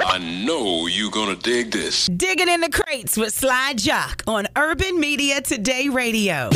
I know you're gonna dig this. Digging in the crates with Sly Jock on Urban Media Today Radio.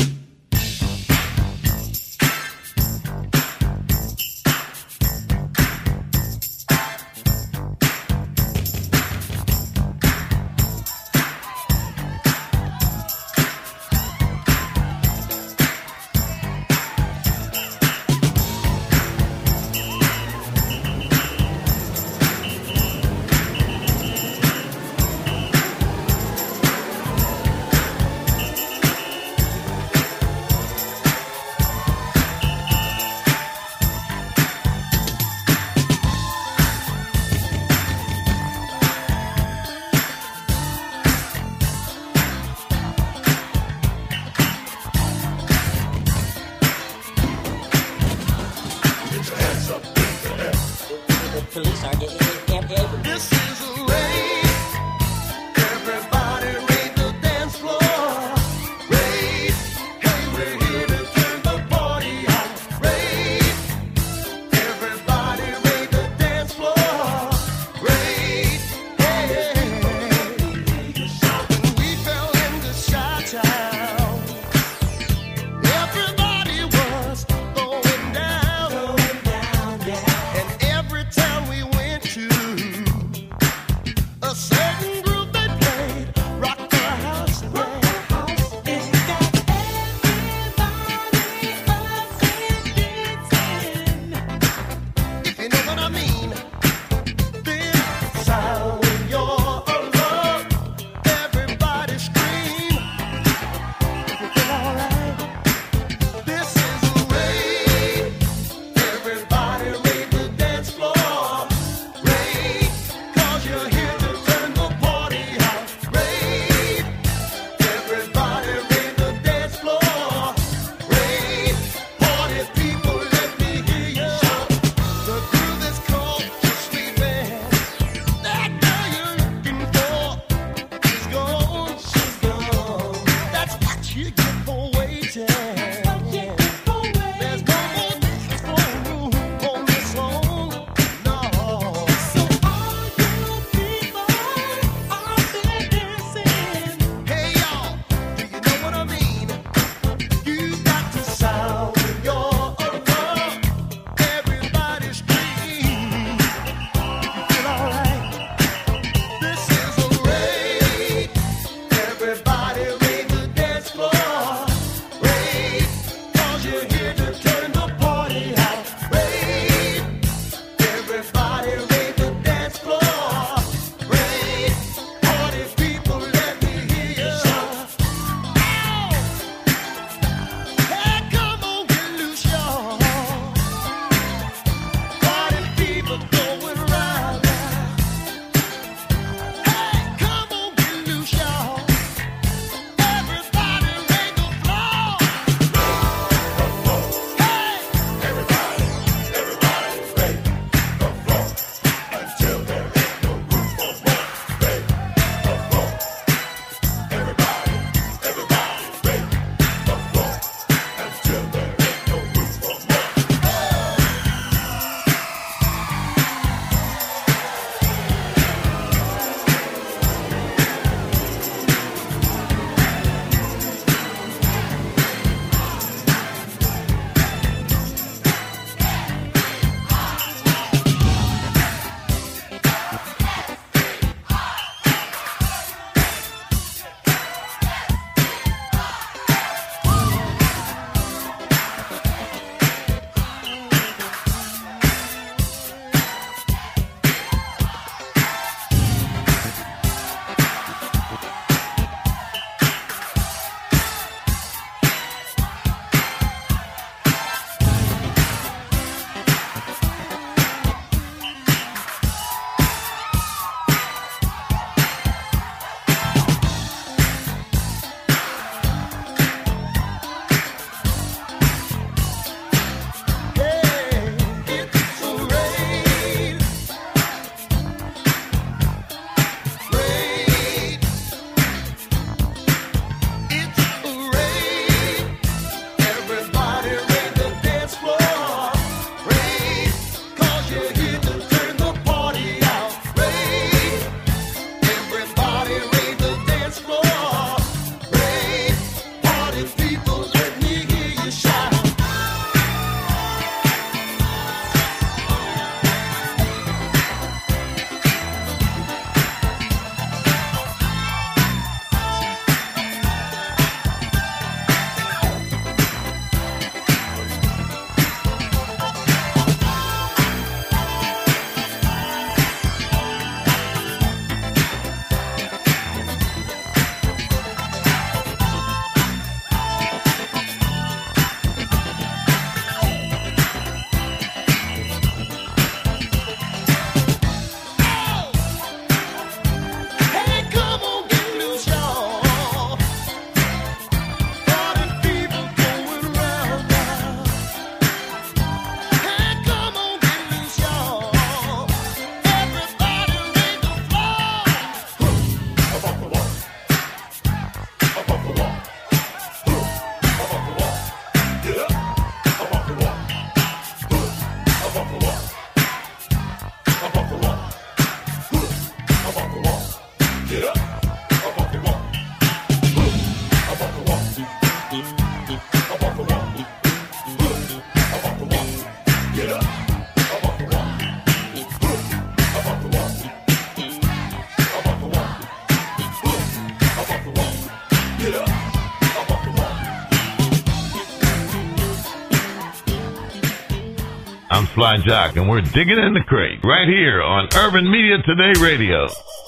Sly Jock, and we're digging in the crate right here on Urban Media Today Radio.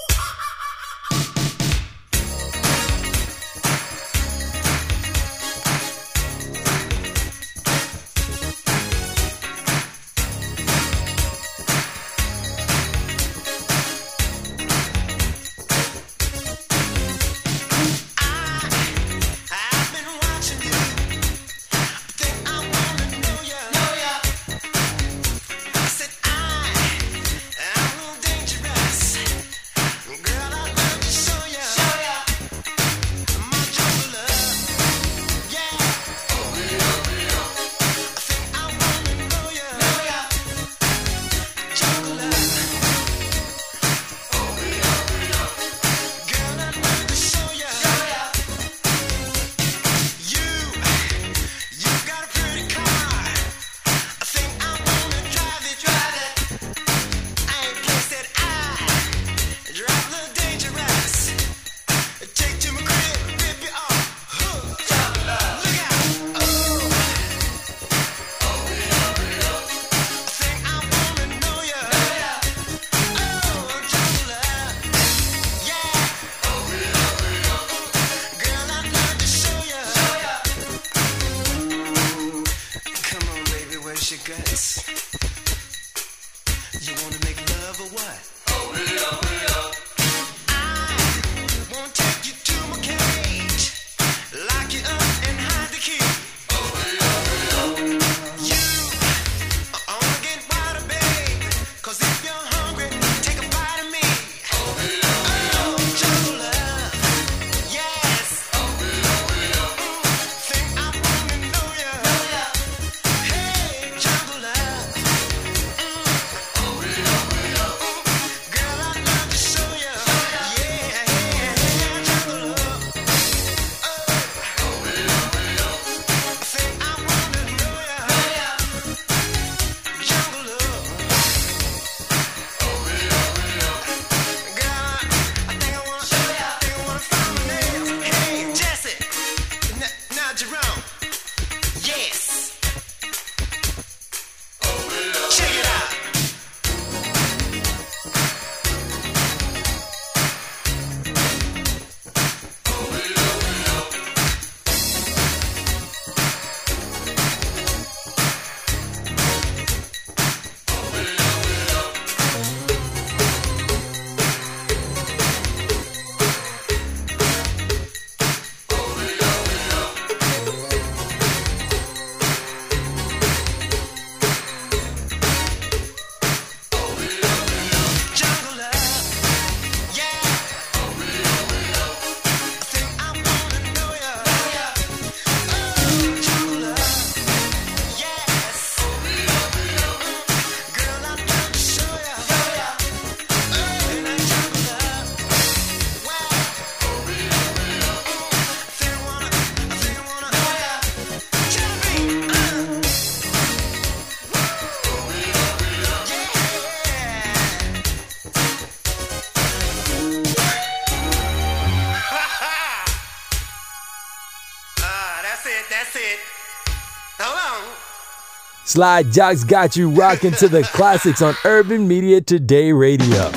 Sly Jock's got you rocking to the classics on Urban Media Today Radio.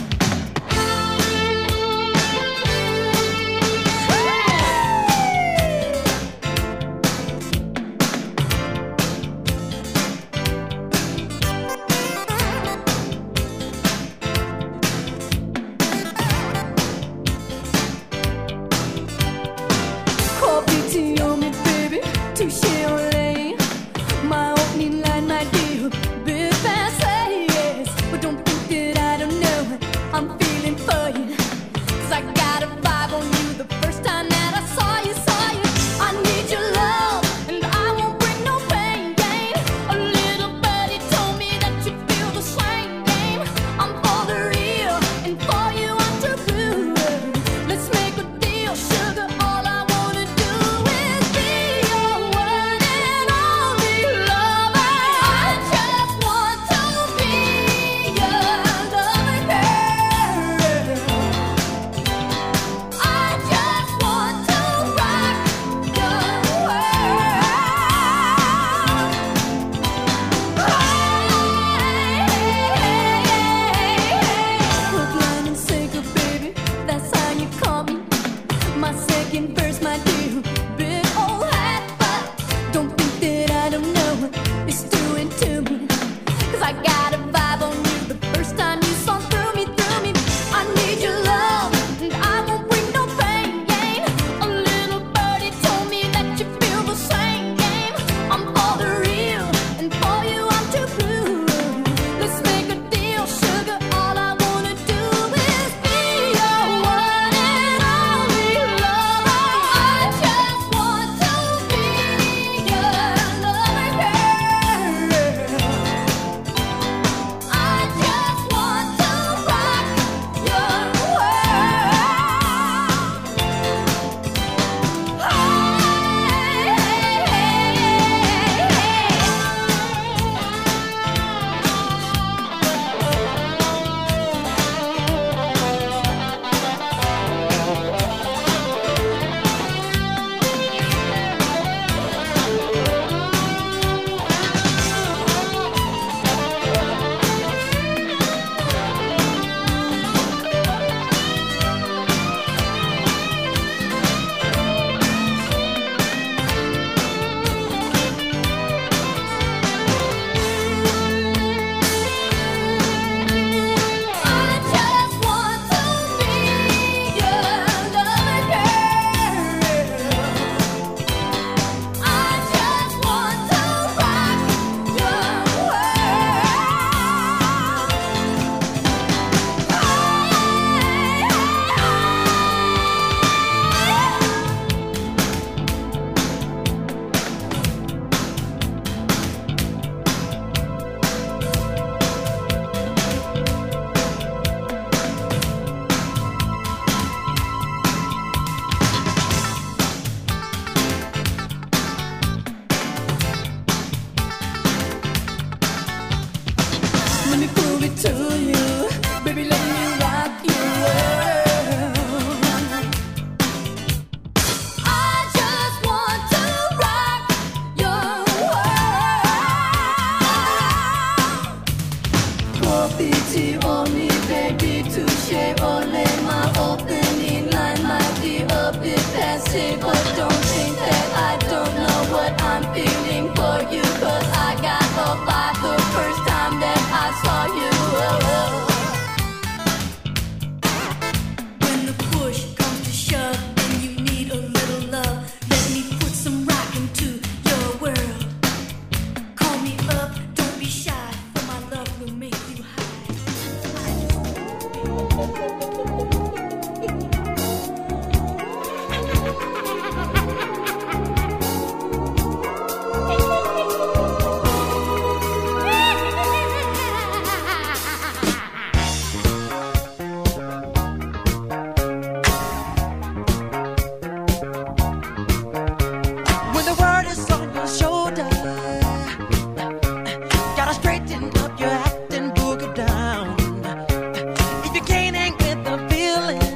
My dear, bit fast, yes, but don't think that I don't know. more pity on me, baby, touche. Only my opening line might be a bit passive, but don't think that I don't know what I'm feeling for you, 'cause I got up by the first time that I saw you. When the push comes to shove and you need a little love, let me put some rock into your world. Call me up, don't be shy, for my love will make you high. When the world is on your shoulder, gotta straighten up your act and boogie down. If you can't hang with the feeling,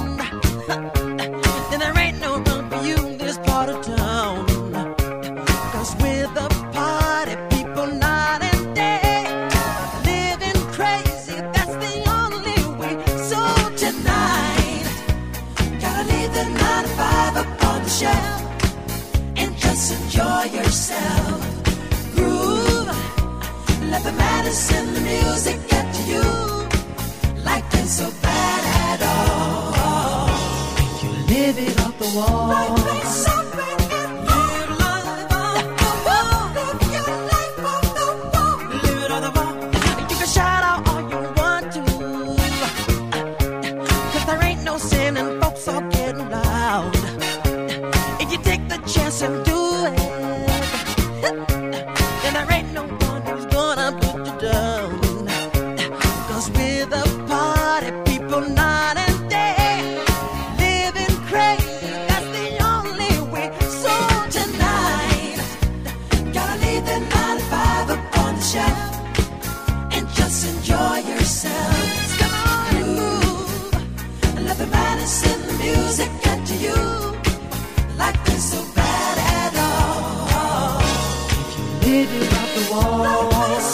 then there ain't no room for you in this part of town. 'Cause we're the party people night and day, living crazy, that's the only way. So tonight, gotta leave the 9 to 5 up on the shelf and just enjoy yourself. Groove, let the madness in the music get to you, like it's so bad at all. You live it off the wall. Live life off the wall. Live your life off the wall. Live it off the wall. You can shout out all you want to, 'cause there ain't no sin and folks are getting loud. If you take the chance and do it, then there ain't no one who's gonna put you down. 'Cause we're the party people night and day, living crazy, that's the only way. So tonight, gotta leave the 9 to 5 up on the shelf and just enjoy yourself. Come on and move, and let the madness in the music get to you, like it's so bad at all. Live it off the wall. Live life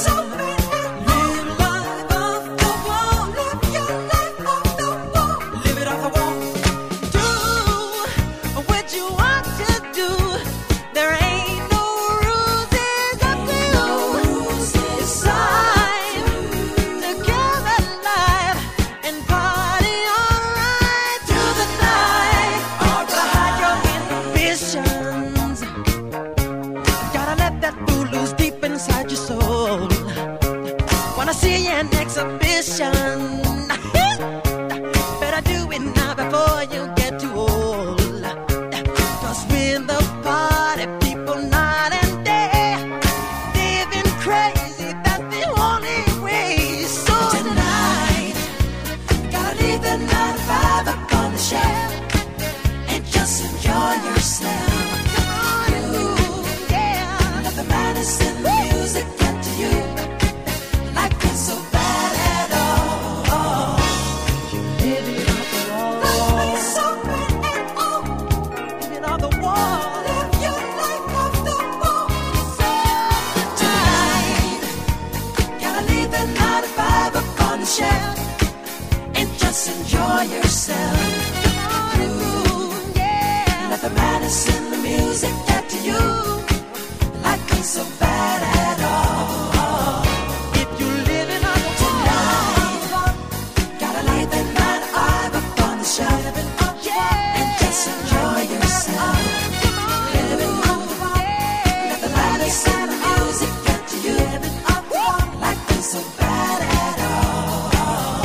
off the wall. Live your life off the wall. Live it off the wall. Do what you want to do. There ain't no rules, it's up to you. It's time to come alive and party alright through the night. To hide your inhibitions, gotta let that fool loose deep inside your soul. Wanna see an exhibition? Better do it now before you get too old. 'Cause we're the party people night and day, living crazy, that's the only way. So tonight, gotta leave the 9 to 5 up on the shelf and just enjoy yourself. Come on and move, yeah. Let the madness in the music get to you, like it's so bad at all. Live it off the wall. Like it's so bad at all. Live it off the wall. Live your life off the wall. So tonight, gotta leave the 9 to 5 up on the shelf and just enjoy yourself. Come on and move, yeah. Let the madness in the music get to you, like it's so bad at all. If you live it on the tonight, gotta leave the 9 to 5 up on the shelf, yeah, and just enjoy yourself. Live it on the wall. Let the madness in the music get to you, like it's so bad at all.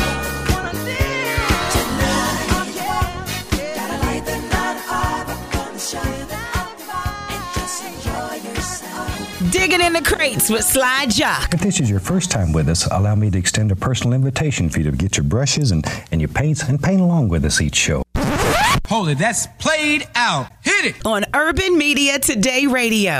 Tonight, gotta leave the 9 to 5 up on the shelf and just enjoy yourself. Digging in the crates with Sly Jock. If this is your first time with us, allow me to extend a personal invitation for you to get your brushes and your paints and paint along with us each show. Hold it, that's played out. Hit it! On Urban Media Today Radio.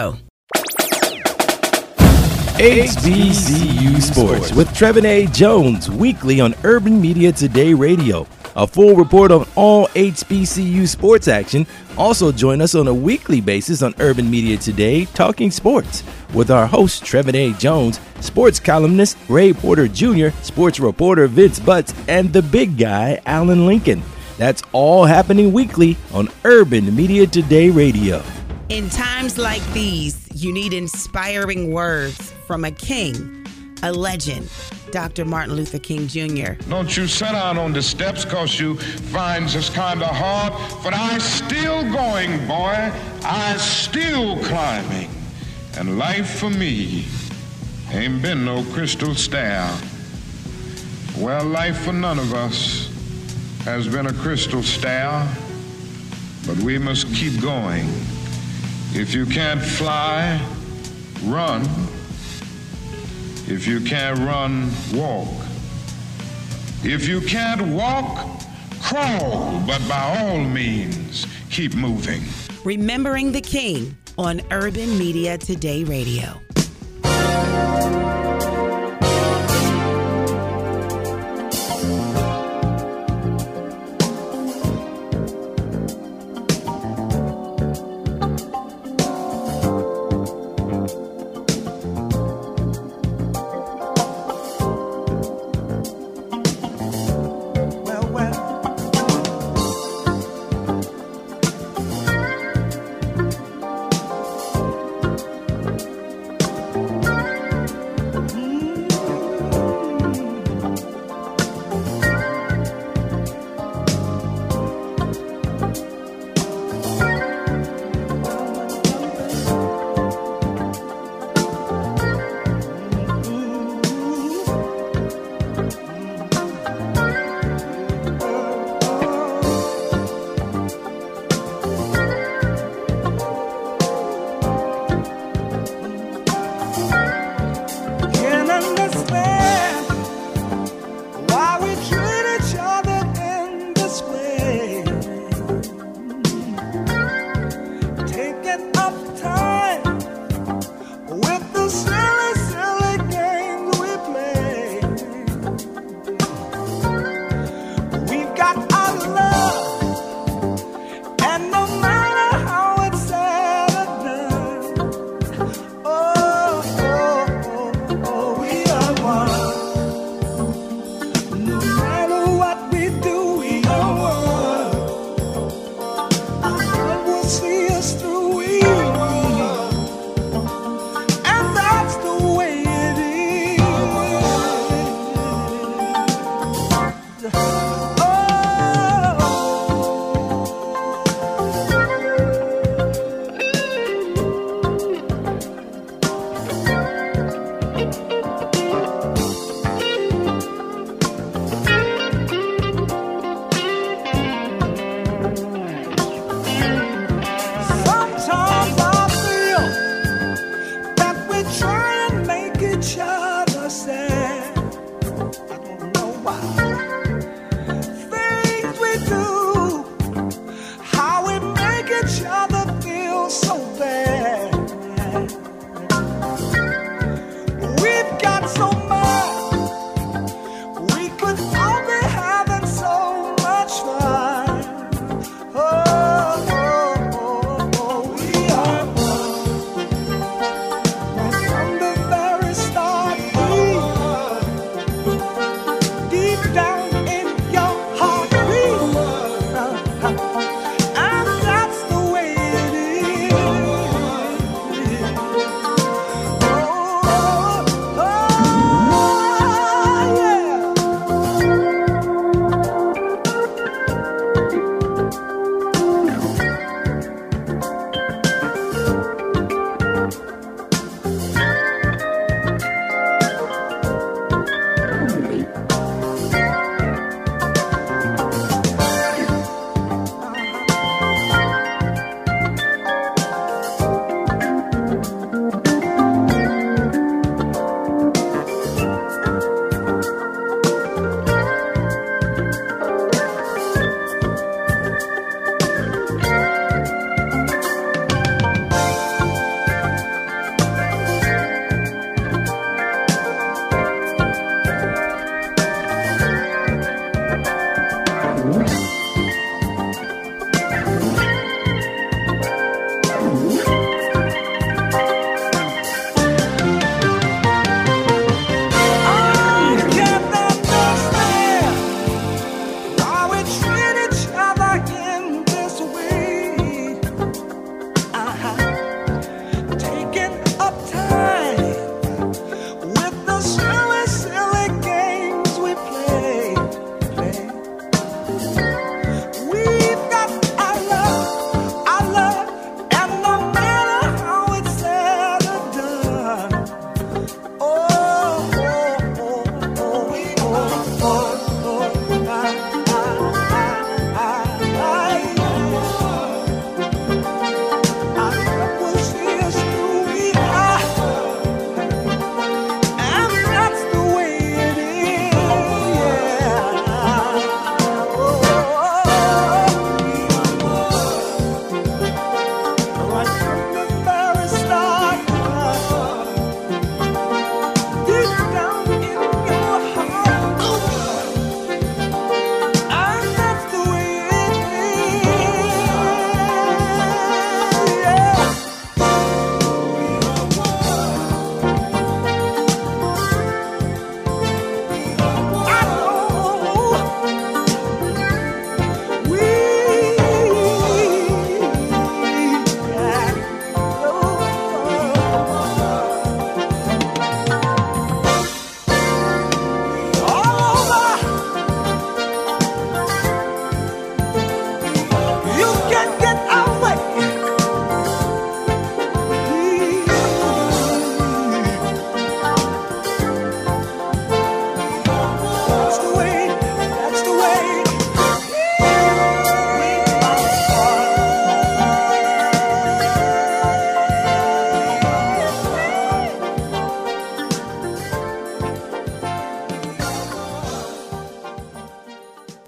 HBCU Sports with Trevin A. Jones, weekly on Urban Media Today Radio. A full report on all HBCU sports action. Also join us on a weekly basis on Urban Media Today, Talking Sports, with our host, Trevin A. Jones, sports columnist Ray Porter Jr., sports reporter Vince Butts, and the big guy, Alan Lincoln. That's all happening weekly on Urban Media Today Radio. In times like these, you need inspiring words from a king, a legend, Dr. Martin Luther King Jr. Don't you sit down on the steps cause you find this kind of hard, but I still going, boy. I still climbing. And life for me ain't been no crystal stair. Well, life for none of us has been a crystal stair, but we must keep going. If you can't fly, run. If you can't run, walk. If you can't walk, crawl, but by all means, keep moving. Remembering the King on Urban Media Today Radio.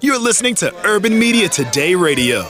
You're listening to Urban Media Today Radio.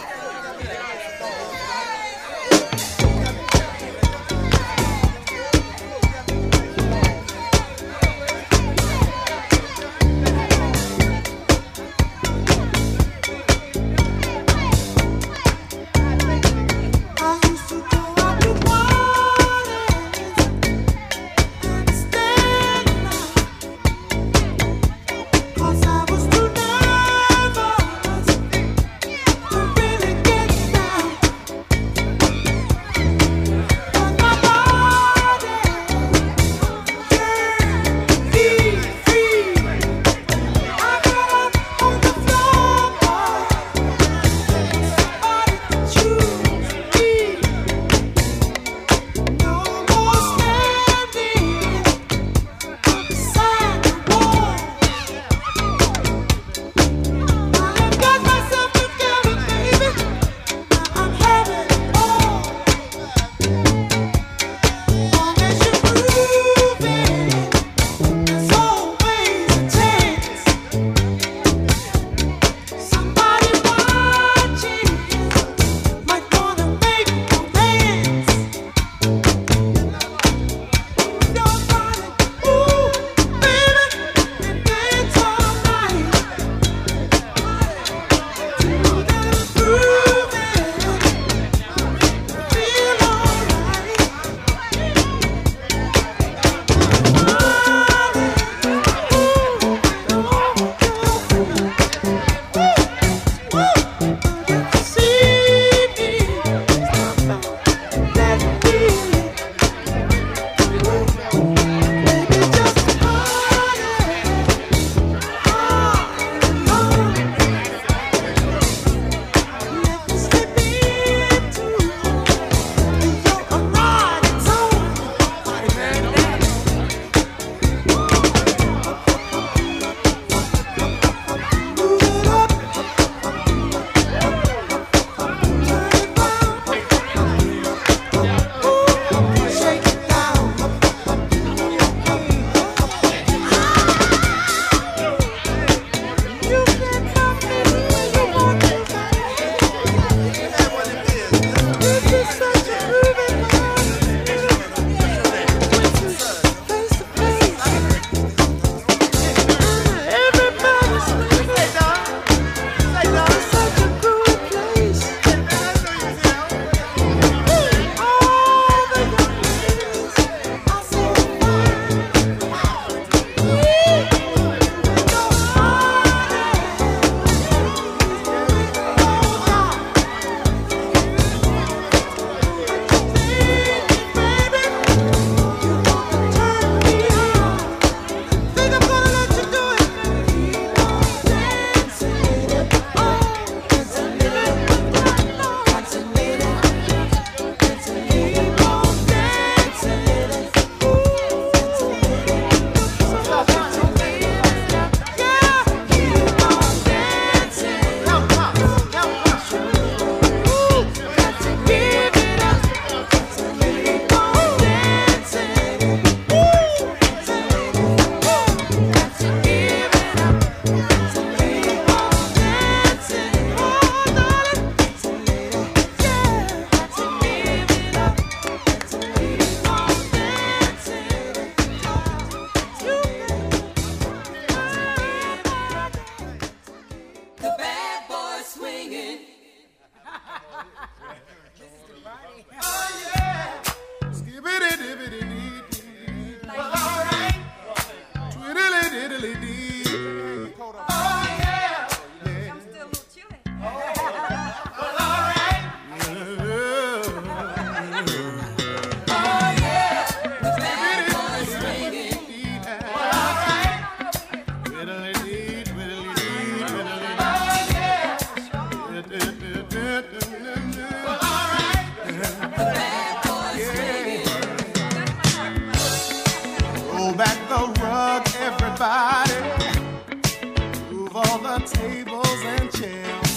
tables and chairs.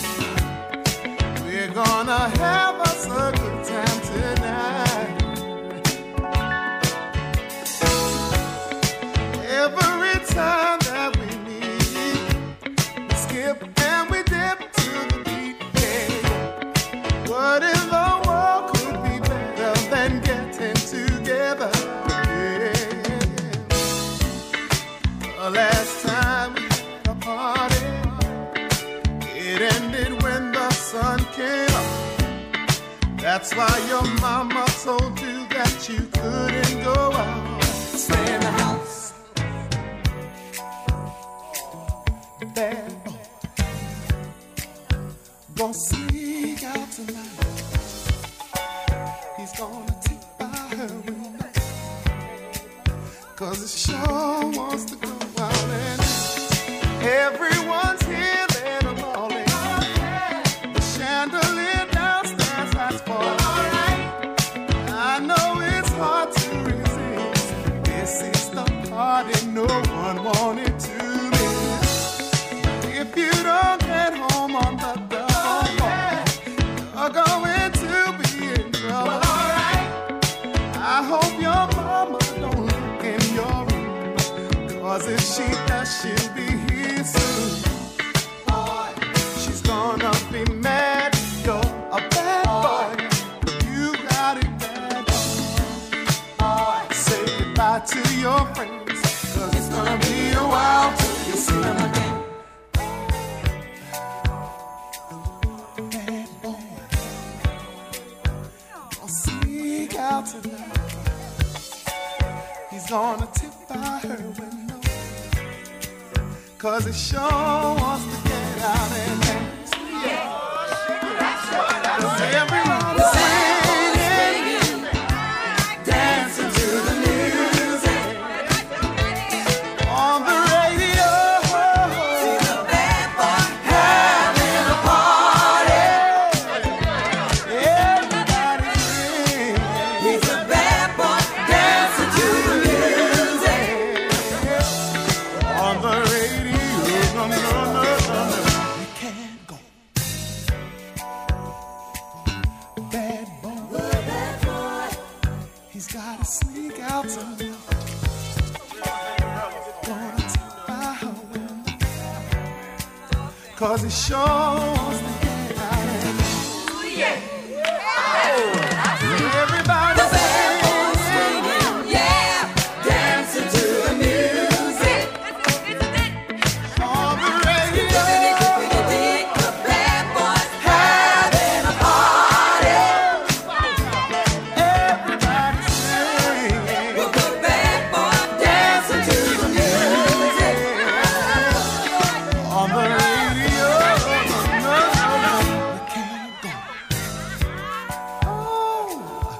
We're gonna have us a good time tonight. Every time that we meet, we skip and we That's why your mama told you that you couldn't go out. Stay in the house. Bad boy. Gonna sneak out tonight. He's gonna take by her window. 'Cause it sure wants to go out and everyone's here in the morning. The chandelier downstairs has fallen. I know it's hard to resist. This is the party no one wanted to miss. If you don't get home on the double call, you're going to be in trouble. I hope your mama don't look in your room, 'cause if she does, she'll be here soon. Boy, she's gonna be mad. You're a bad boy. You got it bad. Boy, say goodbye to your friends, 'cause it's gonna be a while till you see them again. Bad boy, gonna sneak out tonight. He's gonna tip by her window, 'cause it sure wants to get out and dance. Everyone's singing, dancing to the music on the radio. See the bad boy having a party. Everybody's singing. He's a bad boy dancing to the music on the radio. No, no, no, no, no. You can't go. Bad boy. He's gotta sneak out tonight. Gonna take by her window, 'cause he sure wants to get out and everybody's singing, yeah, dancing to the music on the radio. The bad boys having a party. Everybody's singing, with the bad boy dancing to the music on the radio. No, no, no, you can't go. Oh,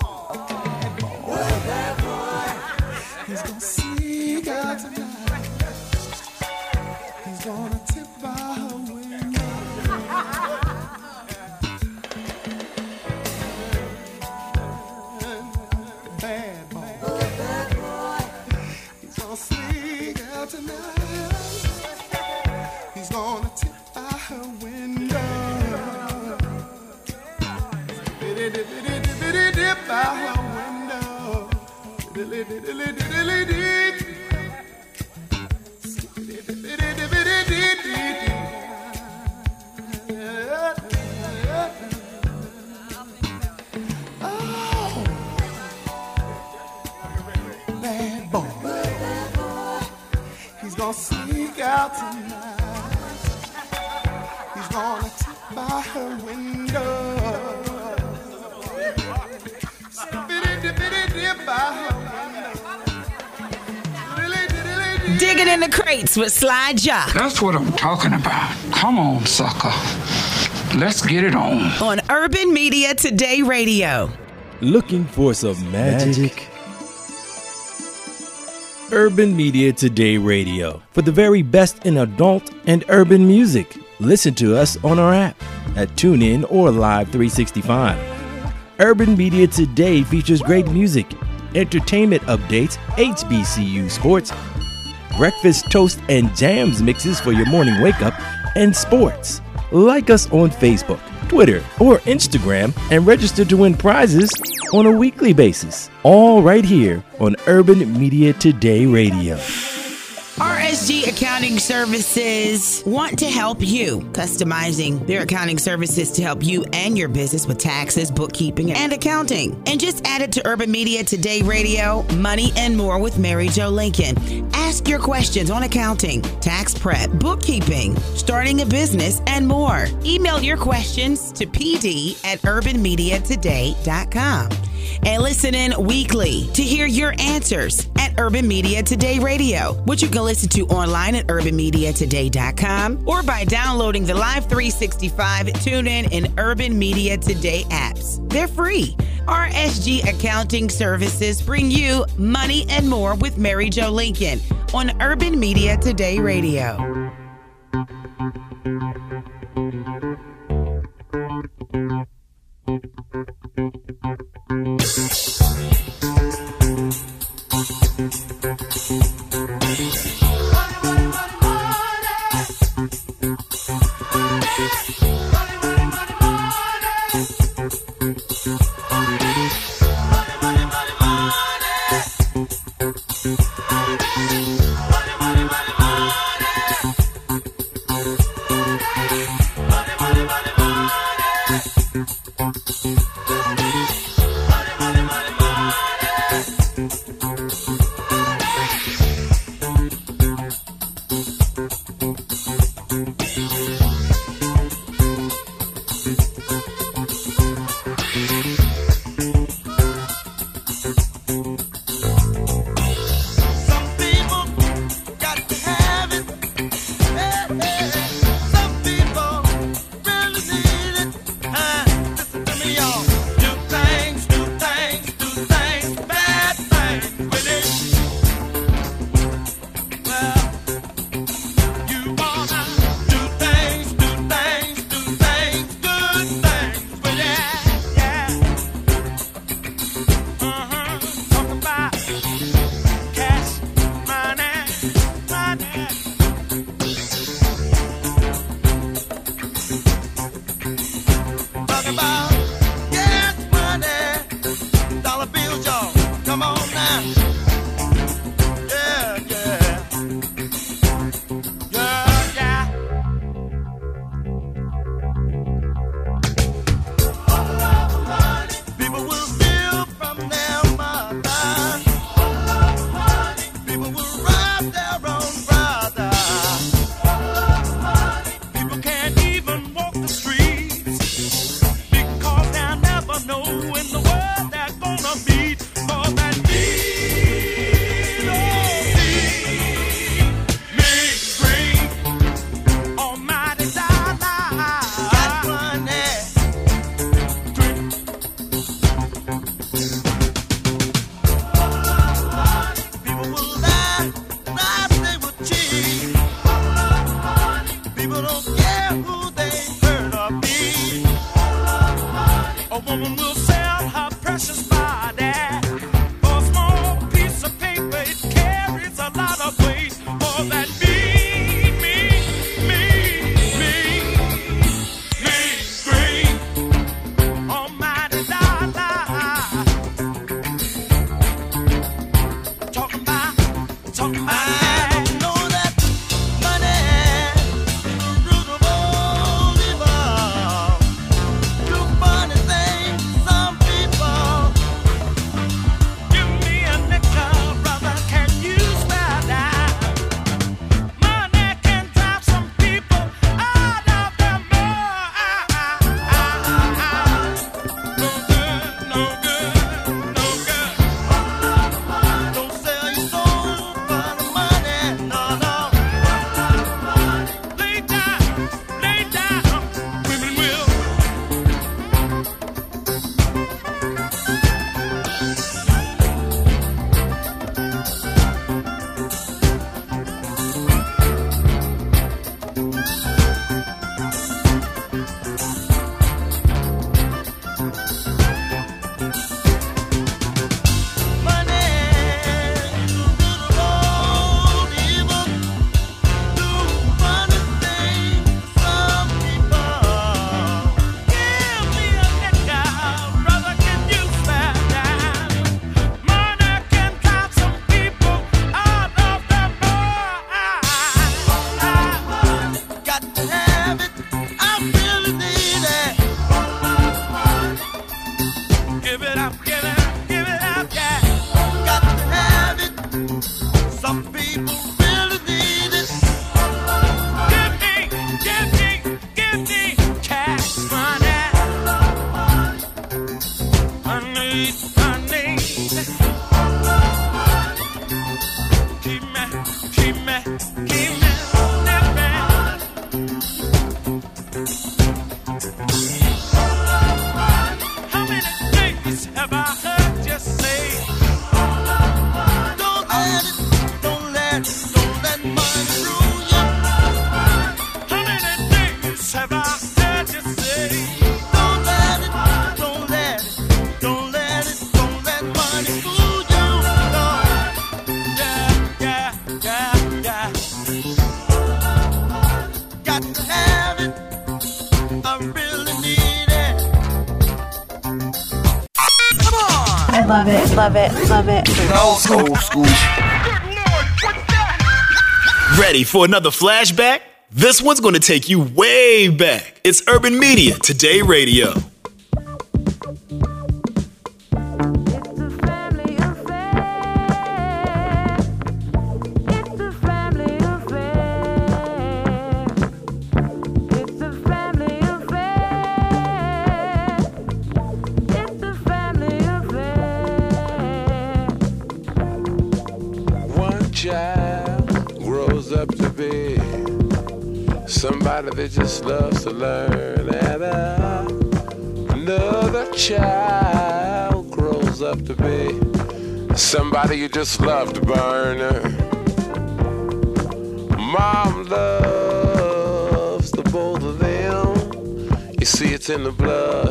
bad boy. He's gonna sneak out tonight. He's gonna tip by her window. Bad boy. He's gonna sneak out tonight. He's gonna tip by her window. Dip by her window. Oh, bad boy. He's gonna sneak out tonight. He's gonna tip by her window. Dip by her window. Digging in the crates with Sly Jock. That's what I'm talking about. Come on, sucker. Let's get it on. On Urban Media Today Radio. Looking for some magic? Urban Media Today Radio. For the very best in adult and urban music. Listen to us on our app at TuneIn or Live 365. Urban Media Today features great music, entertainment updates, HBCU sports, breakfast, toast, and jams mixes for your morning wake-up, and sports. Like us on Facebook, Twitter, or Instagram, and register to win prizes on a weekly basis. All right here on Urban Media Today Radio. RSG Accounting Services want to help you, customizing their accounting services to help you and your business with taxes, bookkeeping, and accounting. And just add it to Urban Media Today Radio, Money and More with Mary Jo Lincoln. Ask your questions on accounting, tax prep, bookkeeping, starting a business, and more. Email your questions to pd@urbanmediatoday.com. And listen in weekly to hear your answers at Urban Media Today Radio, which you can listen to online at urbanmediatoday.com or by downloading the Live 365, TuneIn, and Urban Media Today apps. They're free. RSG Accounting Services bring you Money and More with Mary Jo Lincoln on Urban Media Today Radio. love it, love it, love it. Old school. Ready for another flashback? This one's going to take you way back. It's Urban Media Today Radio. Somebody that just loves to learn, and another child grows up to be somebody you just love to burn. Mom loves the both of them. You see, it's in the blood.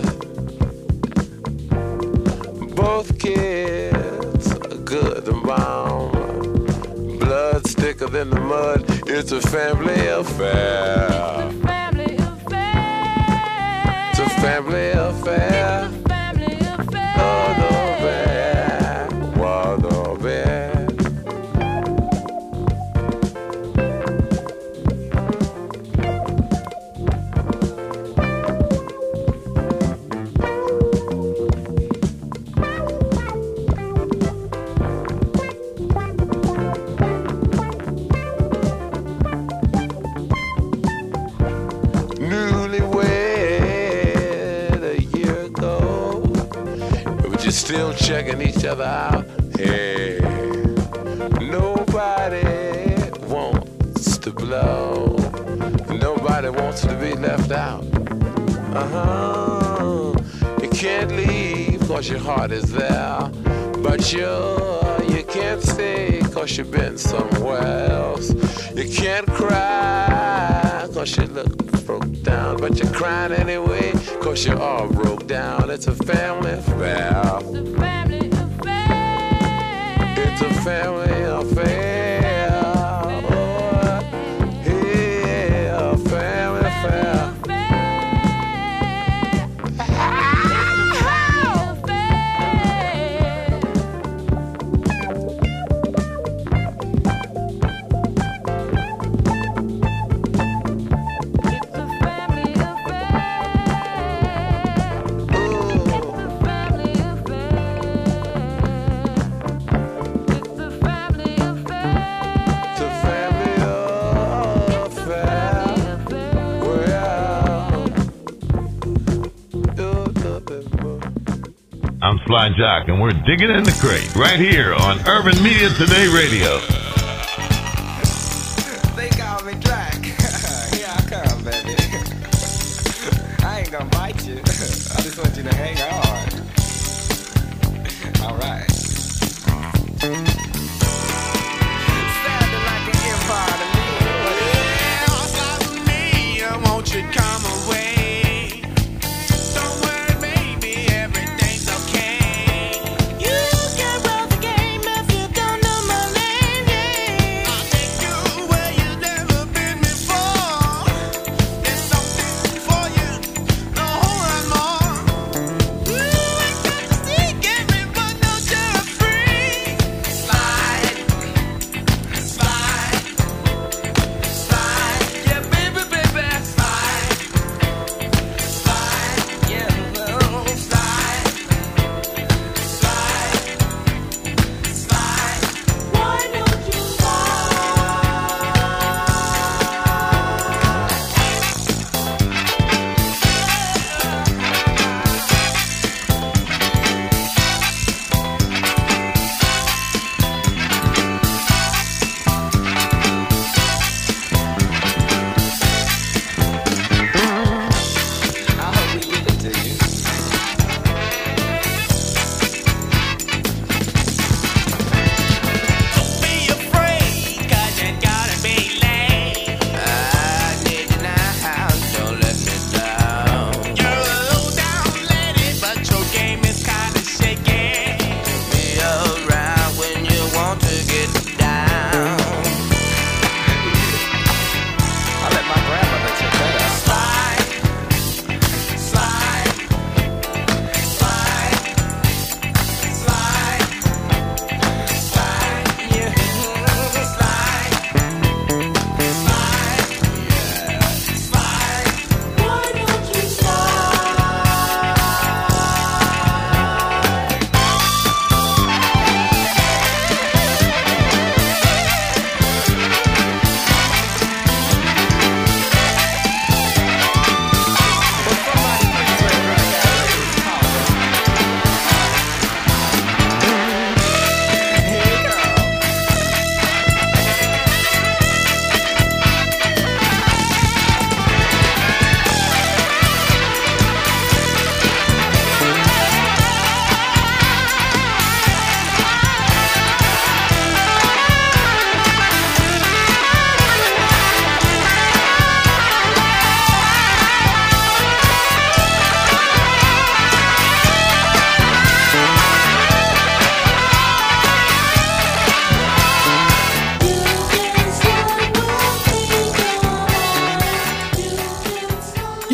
Both kids are good and bound. Blood's thicker than the mud. It's a family affair. It's a family affair. Still checking each other out. Hey, nobody wants to blow. Nobody wants to be left out. You can't leave cause your heart is there. But you can't stay cause you've been somewhere else. You can't cry cause you look broke down. But you're crying anyway cause you're all broke down. It's a family affair. It's a family affair. Oh, yeah, a family affair. I'm Sly Jock, and we're digging in the crate right here on Urban Media Today Radio. They call me Drac. Here I come, baby. I ain't gonna bite you. I just want you to hang on. All right. Sounding like an empire to me. Yeah, follow me. Won't you come away?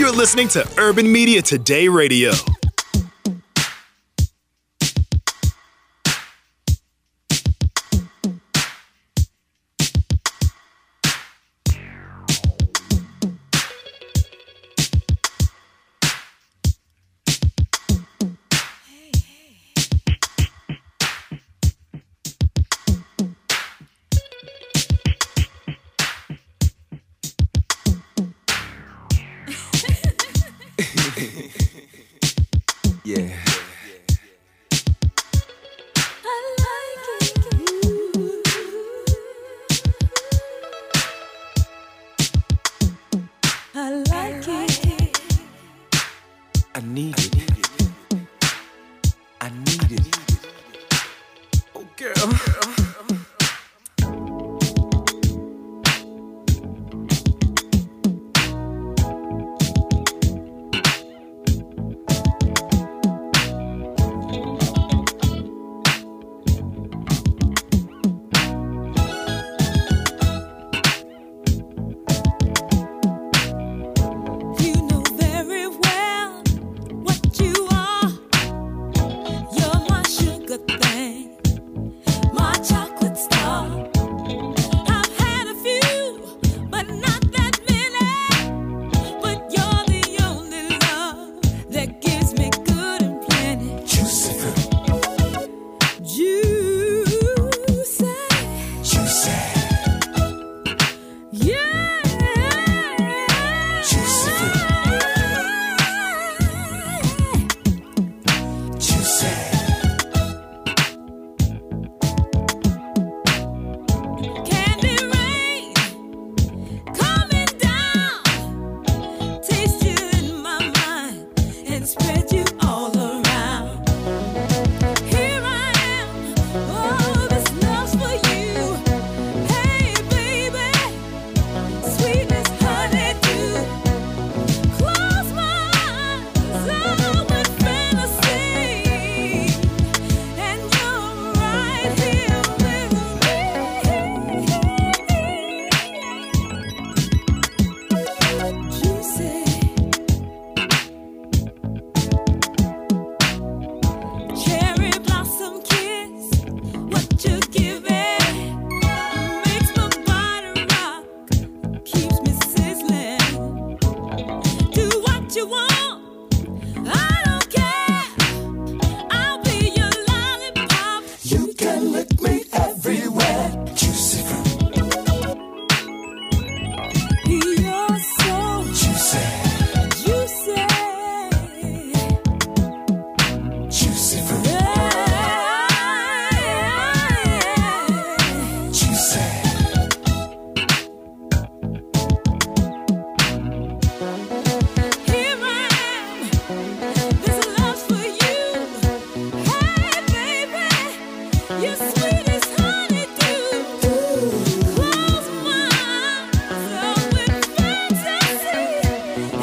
You're listening to Urban Media Today Radio. Yeah. I like it. I need it. I need it. Oh, girl. You know very well what you are. You're my sugar thing, my chocolate star. I've had a few, but not that many. But you're the only love that gives me good and plenty. Juicy. Yeah. Candy rain coming down, taste you in my mind and spread you all around. Here I am, oh, this love's for you. Hey, baby, sweet as honeydew. Close my eyes, I'm with fantasy, and you're right here with me. Juicy. Cherry blossom kiss, what you giving makes my body rock, keeps me sizzling. Do what you want, I don't care. I'll be your lollipop. You can lick me everywhere. Juicy fruit. You're so juicy. Juicy. Juicy fruit. Juicy. Here I am, this love's for you. Hey, baby, you're sweet as honeydew. Close my eyes, I'm with fantasy,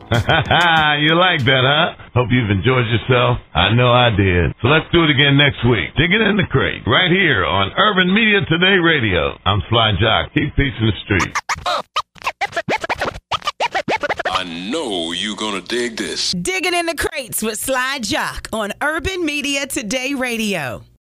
You like that, huh? Hope you've enjoyed yourself. I know I did. So let's do it again next week. Digging in the crate, right here on Urban Media Today Radio. I'm Sly Jock. Keep peace in the street. I know you're gonna dig this. Digging in the Crates with Sly Jock on Urban Media Today Radio.